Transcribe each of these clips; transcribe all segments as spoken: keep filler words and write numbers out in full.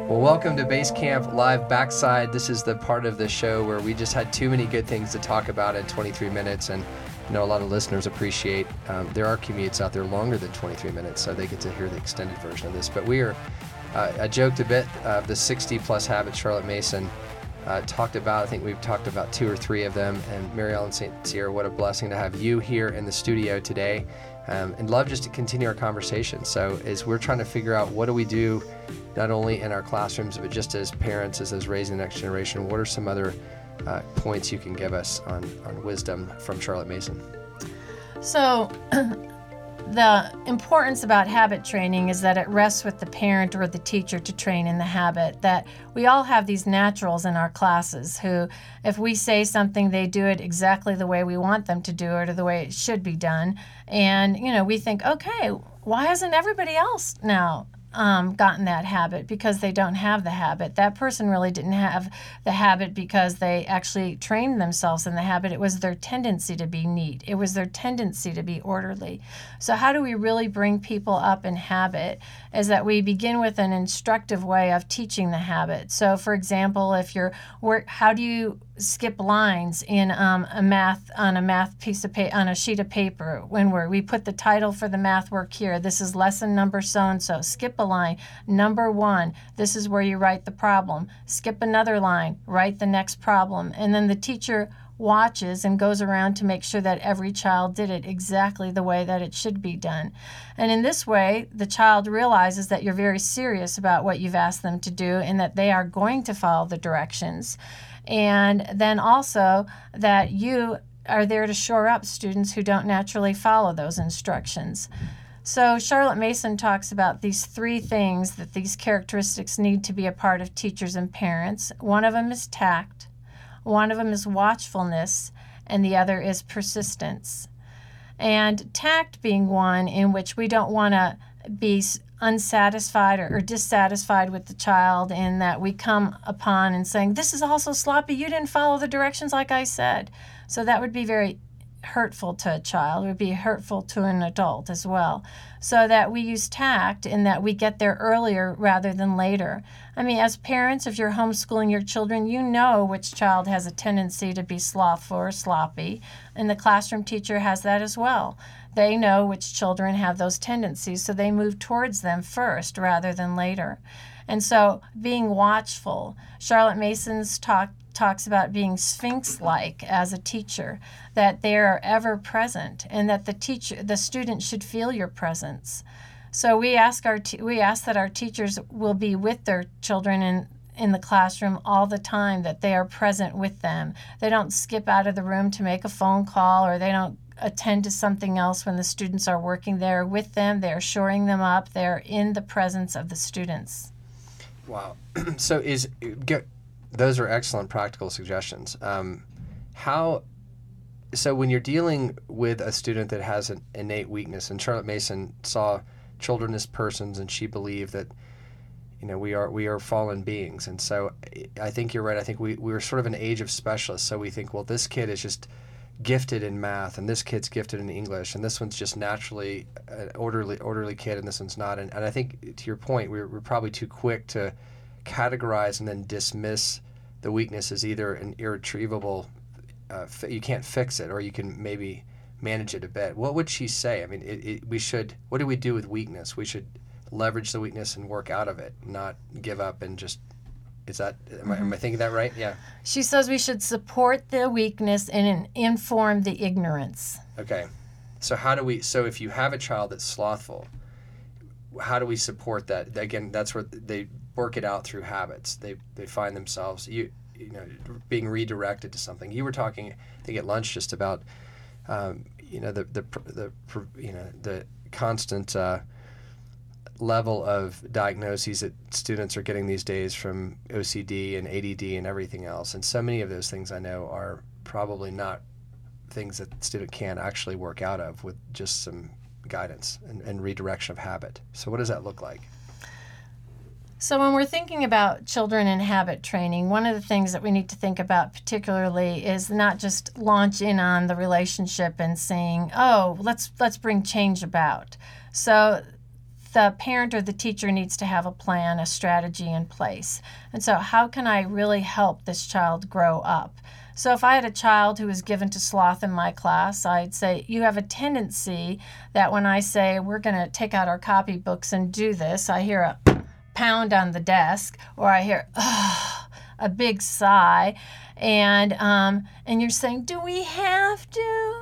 Well, welcome to Base Camp Live Backside. This is the part of the show where we just had too many good things to talk about in twenty-three minutes, and I know a lot of listeners appreciate um, there are commutes out there longer than twenty-three minutes, so they get to hear the extended version of this. But we are, uh, I joked a bit of the sixty plus habits Charlotte Mason uh, talked about. I think we've talked about two or three of them, and Mary Ellen Saint Cyr, what a blessing to have you here in the studio today, um, and love just to continue our conversation. So as we're trying to figure out what do we do not only in our classrooms, but just as parents, as, as raising the next generation, what are some other uh, points you can give us on, on wisdom from Charlotte Mason? So the importance about habit training is that it rests with the parent or the teacher to train in the habit, that we all have these naturals in our classes who, if we say something, they do it exactly the way we want them to do it or the way it should be done. And, you know, we think, okay, why hasn't everybody else now Um, gotten that habit? Because they don't have the habit. That person really didn't have the habit because they actually trained themselves in the habit. It was their tendency to be neat. It was their tendency to be orderly. So how do we really bring people up in habit is that we begin with an instructive way of teaching the habit. So for example, if you're work, how do you skip lines in um, a math on a math piece of paper, on a sheet of paper, when we're, we put the title for the math work here. This is lesson number so-and-so. Skip a line. Number one, this is where you write the problem. Skip another line, write the next problem. And then the teacher watches and goes around to make sure that every child did it exactly the way that it should be done. And in this way, the child realizes that you're very serious about what you've asked them to do and that they are going to follow the directions. And then also that you are there to shore up students who don't naturally follow those instructions. So Charlotte Mason talks about these three things that these characteristics need to be a part of teachers and parents. One of them is tact, one of them is watchfulness, and the other is persistence. And tact being one in which we don't want to be unsatisfied or, or dissatisfied with the child, in that we come upon and saying, this is also sloppy, you didn't follow the directions like I said. So that would be very hurtful to a child. It would be hurtful to an adult as well. So that we use tact in that we get there earlier rather than later. I mean, as parents, if you're homeschooling your children, you know which child has a tendency to be slothful or sloppy, and the classroom teacher has that as well. They know which children have those tendencies, so they move towards them first rather than later. And so being watchful, Charlotte Mason's talk talks about being sphinx-like as a teacher, that they are ever present and that the teacher, the student should feel your presence. So we ask our te- we ask that our teachers will be with their children in in the classroom all the time, that they are present with them. They don't skip out of the room to make a phone call, or they don't attend to something else when the students are working there with them. They're shoring them up. They're in the presence of the students. Wow. So is get, those are excellent practical suggestions. Um, how, so when you're dealing with a student that has an innate weakness, and Charlotte Mason saw children as persons, and she believed that, you know, we are we are fallen beings. And so I think you're right. I think we, we were sort of an age of specialists. So we think, well, this kid is just gifted in math, and this kid's gifted in English, and this one's just naturally an orderly orderly kid, and this one's not. And, and I think, to your point, we're, we're probably too quick to categorize and then dismiss the weakness as either an irretrievable, uh, fi- you can't fix it, or you can maybe manage it a bit. What would she say? I mean, it, it, we should, what do we do with weakness? We should leverage the weakness and work out of it, not give up and just, is that, am I, am I thinking that right? Yeah. She says we should support the weakness and inform the ignorance. Okay. So how do we, so if you have a child that's slothful, how do we support that? Again, that's where they work it out through habits. They they find themselves, you you know, being redirected to something. You were talking, I think at lunch, just about, um, you know, the, the, the, you know, the constant uh, level of diagnoses that students are getting these days from O C D and A D D and everything else. And so many of those things I know are probably not things that the student can actually work out of with just some guidance and, and redirection of habit. So what does that look like? So when we're thinking about children and habit training, one of the things that we need to think about particularly is not just launch in on the relationship and saying, oh, let's let's bring change about. So the parent or the teacher needs to have a plan, a strategy in place. And so how can I really help this child grow up? So if I had a child who was given to sloth in my class, I'd say, you have a tendency that when I say we're going to take out our copybooks and do this, I hear a pound on the desk, or I hear oh, a big sigh, and um, and you're saying, do we have to?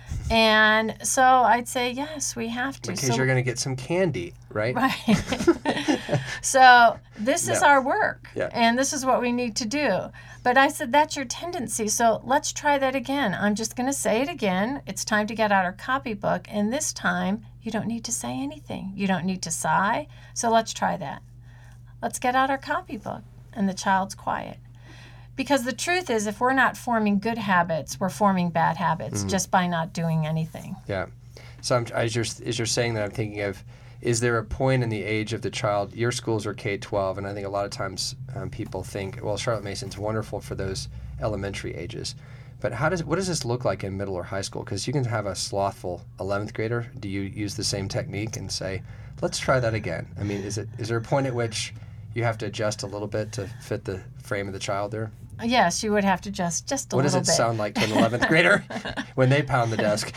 And so I'd say, yes, we have to. Because so, you're going to get some candy, right? Right. So this is No. our work, Yeah. and this is what we need to do. But I said, that's your tendency, so let's try that again. I'm just going to say it again. It's time to get out our copybook, and this time you don't need to say anything. You don't need to sigh, so let's try that. Let's get out our copybook, and the child's quiet. Because the truth is, if we're not forming good habits, we're forming bad habits Mm-hmm. just by not doing anything. Yeah. So I'm, as, you're, as you're saying that, I'm thinking of, is there a point in the age of the child? Your schools are K twelve, and I think a lot of times um, people think, well, Charlotte Mason's wonderful for those elementary ages. But how does what does this look like in middle or high school? Because you can have a slothful eleventh grader. Do you use the same technique and say, let's try that again? I mean, is it is there a point at which you have to adjust a little bit to fit the frame of the child there? Yes, you would have to just just a What little does bit. it sound like to an eleventh grader when they pound the desk?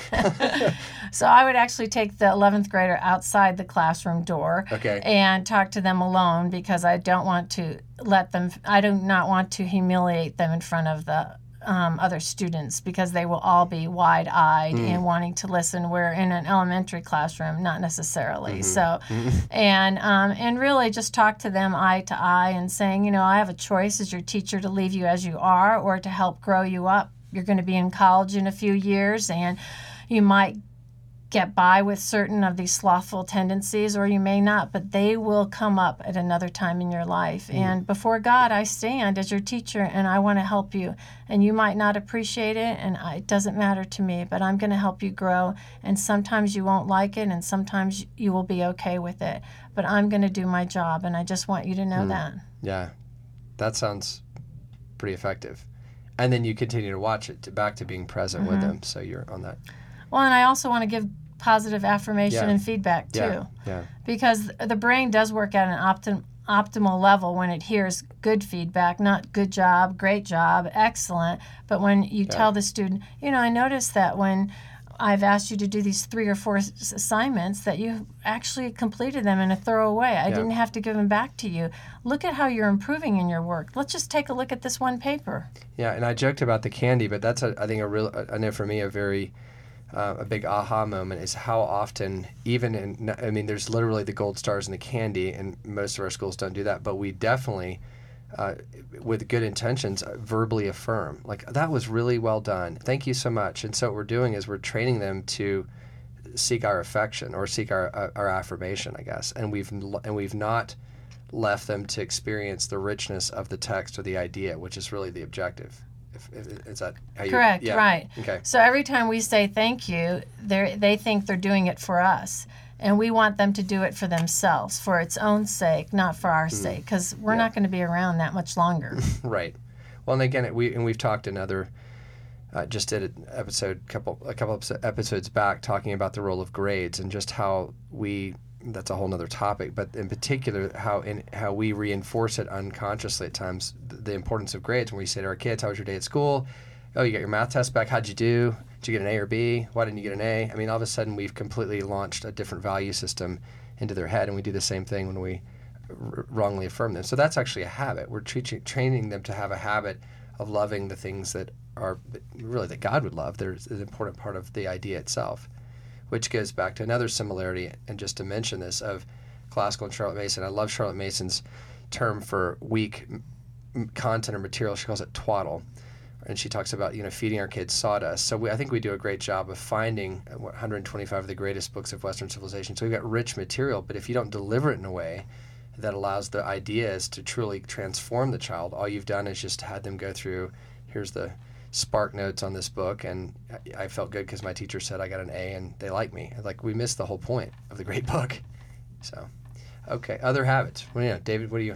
So I would actually take the eleventh grader outside the classroom door Okay. and talk to them alone, because I don't want to let them, I do not want to humiliate them in front of the um, other students, because they will all be wide-eyed Mm. and wanting to listen. We're in an elementary classroom, not necessarily. Mm-hmm. So, and um, and really just talk to them eye to eye and saying, you know, I have a choice as your teacher to leave you as you are or to help grow you up. You're going to be in college in a few years, and you might get by with certain of these slothful tendencies, or you may not, but they will come up at another time in your life. Mm. And before God, I stand as your teacher, and I want to help you. And you might not appreciate it, and I, it doesn't matter to me, but I'm going to help you grow. And sometimes you won't like it, and sometimes you will be okay with it. But I'm going to do my job, and I just want you to know mm. that. Yeah, that sounds pretty effective. And then you continue to watch it, to, back to being present mm-hmm. with them, so you're on that. Well, and I also want to give positive affirmation yeah. and feedback, too. Yeah. yeah. Because the brain does work at an optim- optimal level when it hears good feedback, not good job, great job, excellent. But when you yeah. tell the student, you know, I noticed that when I've asked you to do these three or four s- assignments that you actually completed them in a thorough way. I yeah. didn't have to give them back to you. Look at how you're improving in your work. Let's just take a look at this one paper. Yeah, and I joked about the candy, but that's, a, I think, a real, I know for me, a very... Uh, a big aha moment is how often, even in, I mean, there's literally the gold stars and the candy, and most of our schools don't do that, but we definitely, uh, with good intentions, uh, verbally affirm, like, that was really well done. Thank you so much. And so what we're doing is we're training them to seek our affection or seek our uh, our affirmation, I guess. And we've and we've not left them to experience the richness of the text or the idea, which is really the objective. If, if, is that how you, Correct, yeah. right. Okay. So every time we say thank you, they they think they're doing it for us. And we want them to do it for themselves, for its own sake, not for our mm. sake, because we're yeah. not going to be around that much longer. Right. Well, and again, we and we've talked in other, uh, just did an episode, couple a couple episodes back, talking about the role of grades and just how we. That's a whole nother topic, but in particular, how in how we reinforce it unconsciously at times, the, the importance of grades. When we say to our kids, how was your day at school? Oh, you got your math test back. How'd you do? Did you get an A or B? Why didn't you get an A? I mean, all of a sudden, we've completely launched a different value system into their head, and we do the same thing when we r- wrongly affirm them. So that's actually a habit. We're tre- training them to have a habit of loving the things that are really that God would love. There's an important part of the idea itself, which goes back to another similarity, and just to mention this, of classical and Charlotte Mason. I love Charlotte Mason's term for weak m- content or material. She calls it twaddle. And she talks about, you know, feeding our kids sawdust. So we, I think we do a great job of finding one hundred twenty-five of the greatest books of Western civilization. So we've got rich material, but if you don't deliver it in a way that allows the ideas to truly transform the child, all you've done is just had them go through, here's the Spark Notes on this book, and I felt good because my teacher said I got an A and they like me. Like, we missed the whole point of the great book. So, okay, other habits. Well, yeah, David, what are you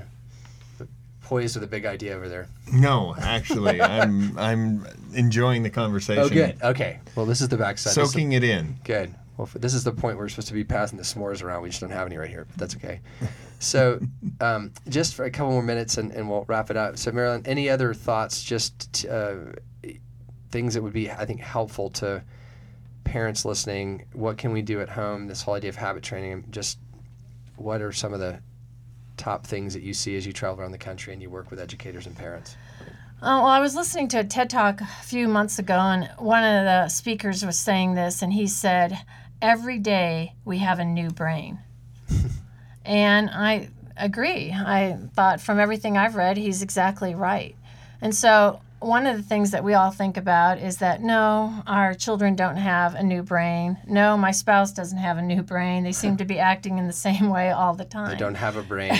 poised with a big idea over there? No, actually, I'm I'm enjoying the conversation. Oh, good. Okay. Well, this is the backside. Soaking the, it in. Good. Well, for, this is the point where we're supposed to be passing the s'mores around. We just don't have any right here, but that's okay. So um, just for a couple more minutes, and, and we'll wrap it up. So, Marilyn, any other thoughts, just uh, things that would be, I think, helpful to parents listening? What can we do at home? This whole idea of habit training, just what are some of the top things that you see as you travel around the country and you work with educators and parents? Uh, well, I was listening to a TED Talk a few months ago, and one of the speakers was saying this, and he said, every day we have a new brain. And I agree. I thought from everything I've read, he's exactly right. And so one of the things that we all think about is that, no, our children don't have a new brain. No, my spouse doesn't have a new brain. They seem to be acting in the same way all the time. They don't have a brain.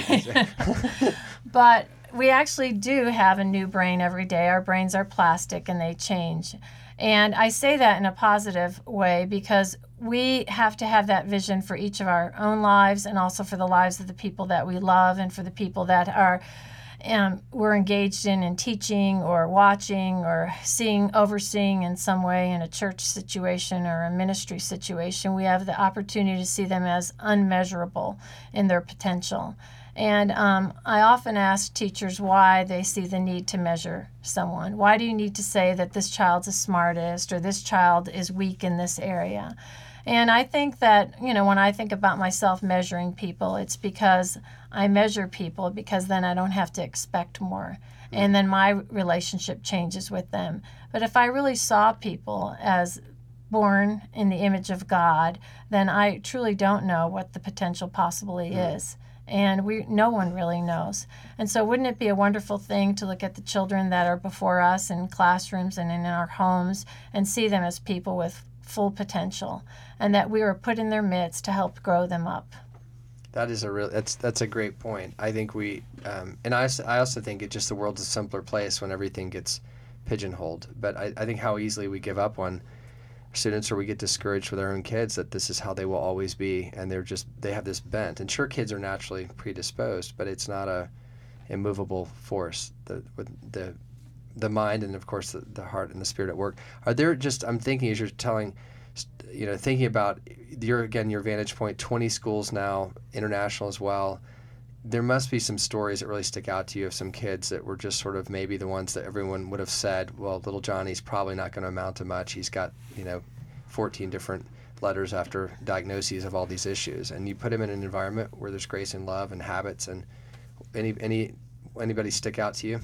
But we actually do have a new brain every day. Our brains are plastic and they change. And I say that in a positive way because we have to have that vision for each of our own lives and also for the lives of the people that we love and for the people that are um, we're engaged in in teaching or watching or seeing, overseeing in some way in a church situation or a ministry situation. We have the opportunity to see them as unmeasurable in their potential. And um, I often ask teachers why they see the need to measure someone. Why do you need to say that this child's the smartest or this child is weak in this area? And I think that, you know, when I think about myself measuring people, it's because I measure people because then I don't have to expect more. And then my relationship changes with them. But if I really saw people as born in the image of God, then I truly don't know what the potential possibly mm. is. And we, no one really knows. And so wouldn't it be a wonderful thing to look at the children that are before us in classrooms and in our homes and see them as people with full potential and that we were put in their midst to help grow them up? That is a real, that's that's a great point. I think we, um, and I, I also think it just the world's a simpler place when everything gets pigeonholed. But I, I think how easily we give up on students or we get discouraged with our own kids that this is how they will always be, and they're just, they have this bent. And sure, kids are naturally predisposed, but it's not a immovable force. The with the the mind and of course the, the heart and the spirit at work. Are there just, I'm thinking as you're telling, you know, thinking about your, again, your vantage point, twenty schools now, international as well. There must be some stories that really stick out to you of some kids that were just sort of maybe the ones that everyone would have said, well, little Johnny's probably not going to amount to much. He's got, you know, fourteen different letters after diagnoses of all these issues. And you put him in an environment where there's grace and love and habits. And any any anybody stick out to you?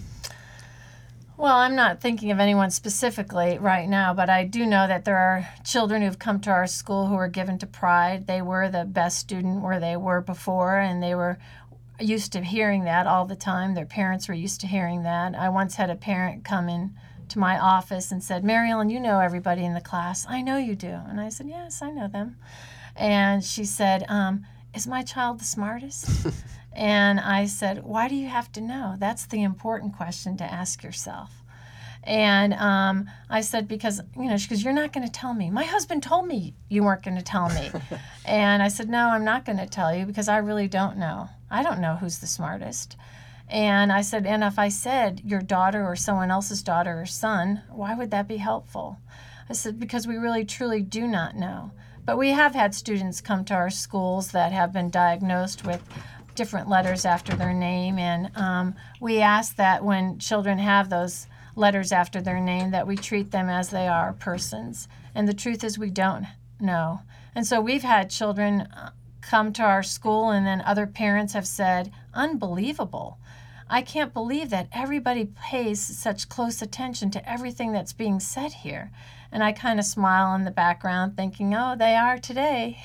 Well, I'm not thinking of anyone specifically right now, but I do know that there are children who've come to our school who are given to pride. They were the best student where they were before, and they were used to hearing that all the time. Their parents were used to hearing that. I once had a parent come in to my office and said, Mary Ellen, you know everybody in the class. I know you do. And I said, yes, I know them. And she said, um, is my child the smartest? And I said, why do you have to know? That's the important question to ask yourself. And um, I said, because, you know, she goes, you're not going to tell me. My husband told me you weren't going to tell me. And I said, no, I'm not going to tell you because I really don't know. I don't know who's the smartest. And I said, and if I said your daughter or someone else's daughter or son, why would that be helpful? I said, because we really, truly do not know. But we have had students come to our schools that have been diagnosed with different letters after their name. And um, we ask that when children have those letters after their name, that we treat them as they are persons. And the truth is we don't know. And so we've had children come to our school and then other parents have said, unbelievable. I can't believe that everybody pays such close attention to everything that's being said here. And I kind of smile in the background thinking, oh, they are today.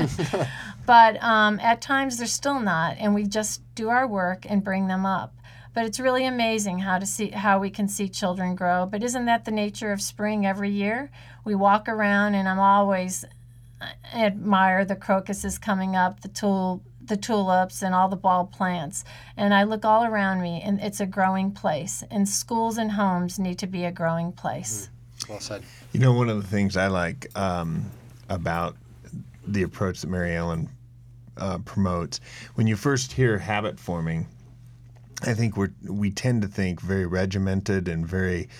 But um, at times they're still not, and we just do our work and bring them up. But it's really amazing how to see how we can see children grow. But isn't that the nature of spring every year? We walk around, and I'm always I admire the crocuses coming up, the tul the tulips, and all the bulb plants. And I look all around me, and it's a growing place. And schools and homes need to be a growing place. Mm. Well said. You know, one of the things I like um, about the approach that Mary Ellen uh, promotes, when you first hear habit forming, I think we're we tend to think very regimented and very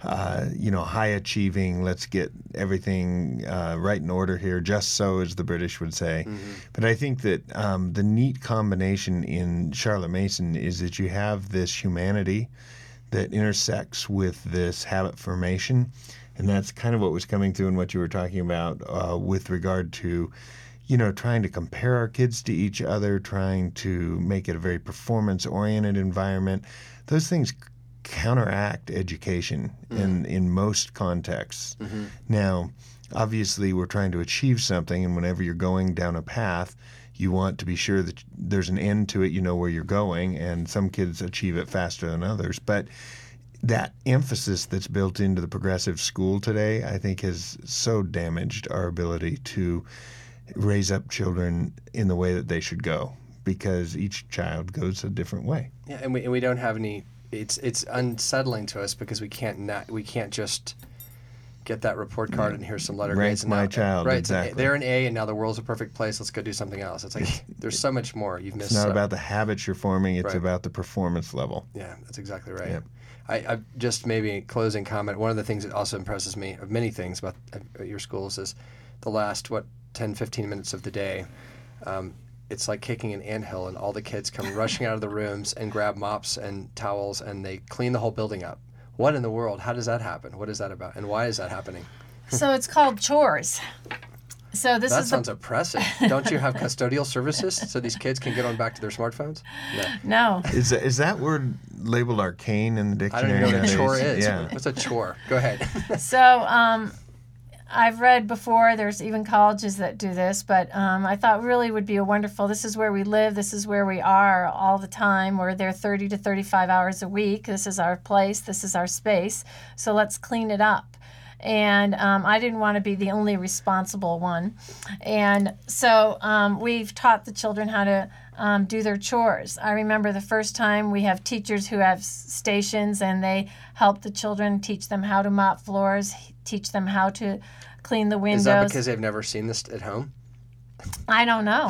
uh, you know, high achieving. Let's get everything uh, right in order here, just so, as the British would say. Mm-hmm. But I think that um, the neat combination in Charlotte Mason is that you have this humanity that intersects with this habit formation. And that's kind of what was coming through in what you were talking about uh, with regard to, you know, trying to compare our kids to each other, trying to make it a very performance-oriented environment. Those things counteract education mm-hmm. in, in most contexts. Mm-hmm. Now, obviously, we're trying to achieve something, and whenever you're going down a path, you want to be sure that there's an end to it, you know where you're going, and some kids achieve it faster than others. But that emphasis that's built into the progressive school today, I think, has so damaged our ability to raise up children in the way that they should go, because each child goes a different way. Yeah, and we and we don't have any. It's it's unsettling to us because we can't not we can't just get that report card yeah. and here's some letter Rank grades. And my now, child, right? exactly. They're an A, and now the world's a perfect place. Let's go do something else. It's like there's so much more you've missed. It's not so. about the habits you're forming. It's right. about the performance level. Yeah, that's exactly right. Yep. I, I just maybe closing comment. One of the things that also impresses me of many things about your schools is the last what ten, fifteen minutes of the day. Um, it's like kicking an anthill, and all the kids come rushing out of the rooms and grab mops and towels, and they clean the whole building up. What in the world? How does that happen? What is that about? And why is that happening? So it's called chores. So this that is sounds the... oppressive. Don't you have custodial services so these kids can get on back to their smartphones? No. No. Is that, is that word labeled arcane in the dictionary? I don't even know what a chore is. Yeah. What's a chore? Go ahead. So um, I've read before, there's even colleges that do this, but um, I thought really would be a wonderful, this is where we live, this is where we are all the time. We're there thirty to thirty-five hours a week. This is our place. This is our space. So let's clean it up. And um, I didn't want to be the only responsible one. And so um, we've taught the children how to um, do their chores. I remember the first time we have teachers who have stations, and they help the children, teach them how to mop floors, teach them how to clean the windows. Is that because they've never seen this at home? I don't know.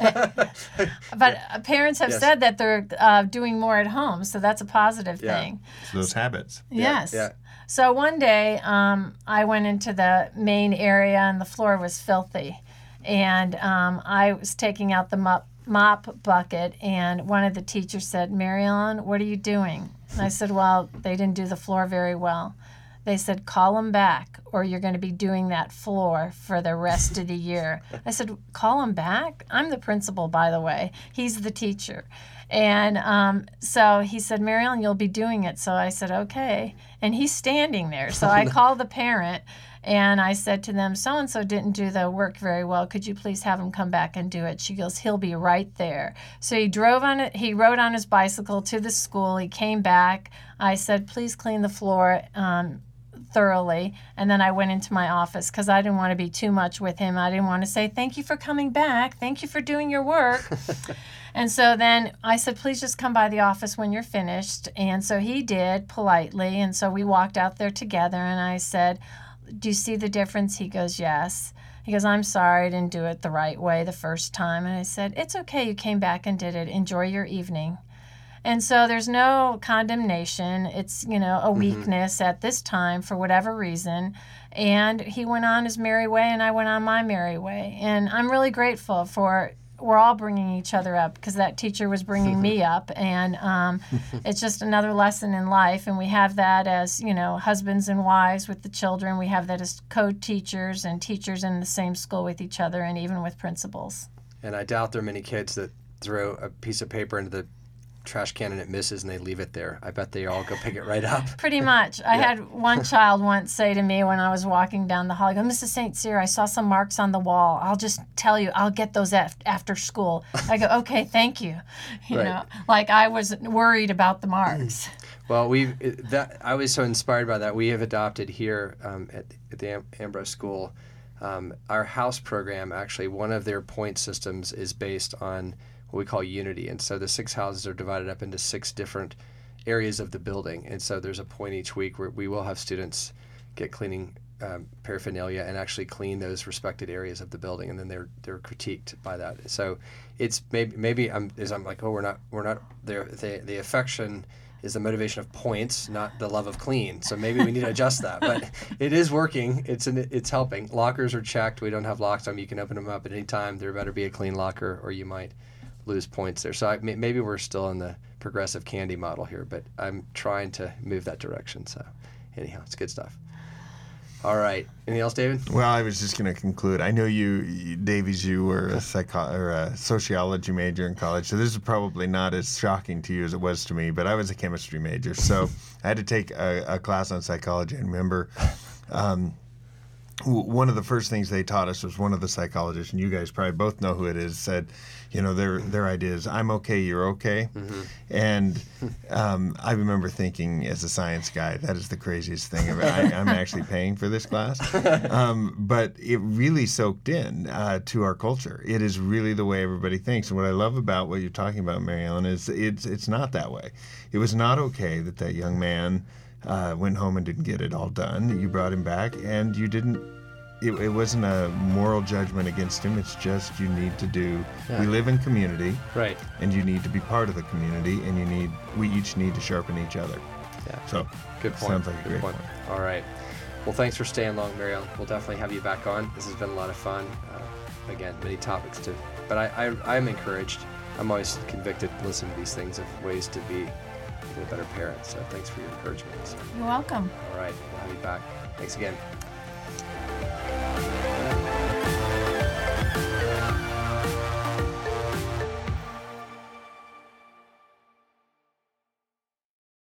But parents have yes. said that they're uh, doing more at home, so that's a positive yeah. thing. So those habits. Yes. Yeah. So one day um, I went into the main area, and the floor was filthy. And um, I was taking out the mop, mop bucket, and one of the teachers said, "Mary Ellen, what are you doing?" And I said, "Well, they didn't do the floor very well." They said, "Call them back, or you're going to be doing that floor for the rest of the year." I said, "Call them back?" I'm the principal, by the way. He's the teacher. And um, so he said, "Mary Ellen, you'll be doing it." So I said, "Okay." And he's standing there. So I called the parent, and I said to them, "So-and-so didn't do the work very well. Could you please have him come back and do it?" She goes, "He'll be right there." So he drove on it. He rode on his bicycle to the school. He came back. I said, "Please clean the floor um, thoroughly." And then I went into my office because I didn't want to be too much with him. I didn't want to say, "Thank you for coming back. Thank you for doing your work." And so then I said, "Please just come by the office when you're finished." And so he did politely. And so we walked out there together, and I said, "Do you see the difference?" He goes, "Yes." He goes, "I'm sorry I didn't do it the right way the first time." And I said, "It's okay. You came back and did it. Enjoy your evening." And so there's no condemnation. It's, you know, a weakness mm-hmm. at this time for whatever reason. And he went on his merry way, and I went on my merry way. And I'm really grateful for we're all bringing each other up, because that teacher was bringing me up. And um, it's just another lesson in life. And we have that as, you know, husbands and wives with the children. We have that as co-teachers and teachers in the same school with each other, and even with principals. And I doubt there are many kids that throw a piece of paper into the trash can and it misses and they leave it there. I bet they all go pick it right up. Pretty much. I Yeah. had one child once say to me when I was walking down the hall, he goes, "Missus Saint Cyr, I saw some marks on the wall. I'll just tell you, I'll get those af- after school." I go, "Okay, thank you." You Right. know, like I was worried about the marks. Well, we that I was so inspired by that. We have adopted here um, at, at the Am- Ambrose School, um, our house program. Actually, one of their point systems is based on what we call unity, and so the six houses are divided up into six different areas of the building, and so there's a point each week where we will have students get cleaning um, paraphernalia and actually clean those respected areas of the building, and then they're they're critiqued by that. So it's maybe maybe I'm is I'm like, oh, we're not we're not there the the affection is the motivation of points, not the love of clean. So maybe we need to adjust that. But it is working. It's an, it's helping. Lockers are checked. We don't have locks on them. You can open them up at any time. There better be a clean locker, or you might lose points there. So I, maybe we're still in the progressive candy model here, but I'm trying to move that direction. So anyhow, it's good stuff. All right. Anything else, David? Well, I was just going to conclude. I know you, you Davies, you were a, psycho- or a sociology major in college, so this is probably not as shocking to you as it was to me, but I was a chemistry major, so I had to take a, a class on psychology. And remember, um, w- one of the first things they taught us was one of the psychologists, and you guys probably both know who it is, said, you know, their their idea is, I'm okay, you're okay. Mm-hmm. And um, I remember thinking, as a science guy, that is the craziest thing ever. I, I'm actually paying for this class. Um, but it really soaked in uh, to our culture. It is really the way everybody thinks. And what I love about what you're talking about, Mary Ellen, is it's, it's not that way. It was not okay that that young man uh, went home and didn't get it all done. You brought him back, and you didn't. It, it wasn't a moral judgment against him. It's just you need to do. Yeah. We live in community, right? And you need to be part of the community, and you need. We each need to sharpen each other. Yeah. So good point. Sounds like a good great point. point. All right. Well, thanks for staying long, Mary Ellen. We'll definitely have you back on. This has been a lot of fun. Uh, again, many topics to. But I, I, I'm encouraged. I'm always convicted listening to these things of ways to be a better parent. So thanks for your encouragement. So. You're welcome. All right. We'll have you back. Thanks again.